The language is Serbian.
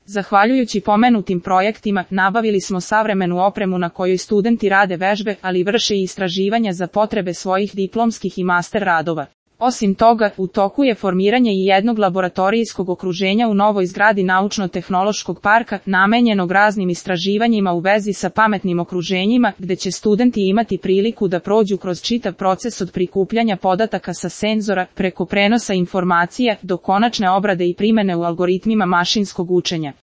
Zahvaljujući pomenutim projektima, nabavili smo savremenu opremu na kojoj studenti rade vežbe, ali vrše i istraživanja za potrebe svojih diplomskih i master radova. Osim toga, u toku je formiranje i jednog laboratorijskog okruženja u novoj zgradi Naučno-tehnološkog parka, namenjenog raznim istraživanjima u vezi sa pametnim okruženjima, gde će studenti imati priliku da prođu kroz čitav proces od prikupljanja podataka sa senzora, preko prenosa informacija, do konačne obrade i primene u algoritmima mašinskog učenja.